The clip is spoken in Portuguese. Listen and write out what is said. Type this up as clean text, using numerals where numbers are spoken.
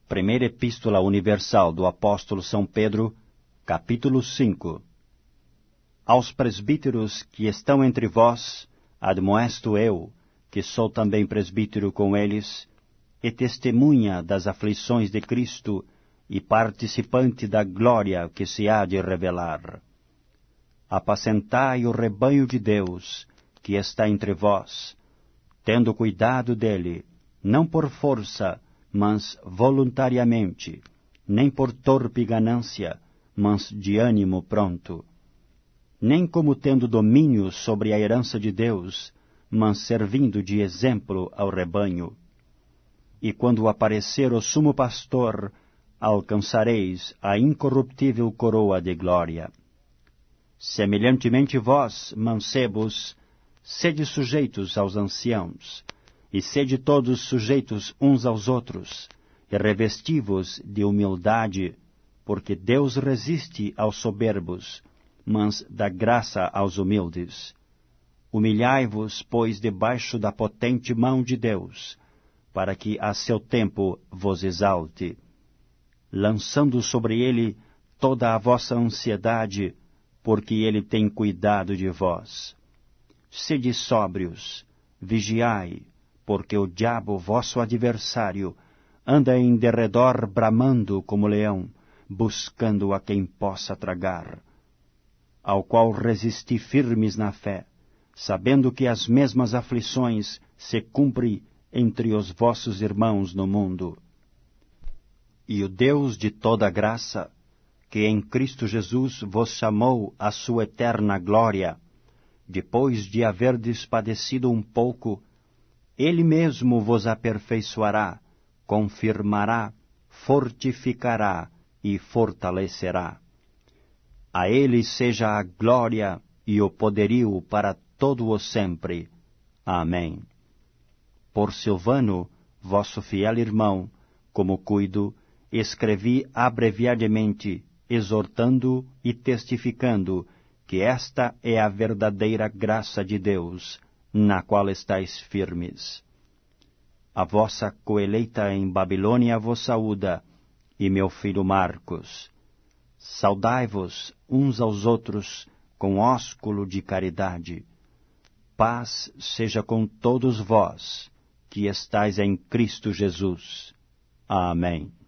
Primeira Epístola Universal do Apóstolo São Pedro, capítulo 5. Aos presbíteros que estão entre vós, admoesto eu, que sou também presbítero com eles, e testemunha das aflições de Cristo e participante da glória que se há de revelar. Apacentai o rebanho de Deus, que está entre vós, tendo cuidado dele, não por força, mas voluntariamente, nem por torpe ganância, mas de ânimo pronto. Nem como tendo domínio sobre a herança de Deus, mas servindo de exemplo ao rebanho. E quando aparecer o sumo pastor, alcançareis a incorruptível coroa de glória. Semelhantemente vós, mancebos, sede sujeitos aos anciãos, e sede todos sujeitos uns aos outros, e revesti-vos de humildade, porque Deus resiste aos soberbos, mas dá graça aos humildes. Humilhai-vos, pois, debaixo da potente mão de Deus, para que a seu tempo vos exalte, lançando sobre ele toda a vossa ansiedade, porque ele tem cuidado de vós. Sede sóbrios, vigiai, porque o diabo, vosso adversário, anda em derredor bramando como leão, buscando a quem possa tragar. Ao qual resisti firmes na fé, sabendo que as mesmas aflições se cumprem entre os vossos irmãos no mundo. E o Deus de toda graça, que em Cristo Jesus vos chamou à sua eterna glória, depois de haverdes padecido um pouco, Ele mesmo vos aperfeiçoará, confirmará, fortificará e fortalecerá. A Ele seja a glória e o poderio para todo o sempre. Amém. Por Silvano, vosso fiel irmão, como cuido, escrevi abreviadamente, exortando e testificando que esta é a verdadeira graça de Deus, na qual estáis firmes. A vossa coeleita em Babilônia vos saúda, e meu filho Marcos. Saudai-vos uns aos outros com ósculo de caridade. Paz seja com todos vós, que estáis em Cristo Jesus. Amém.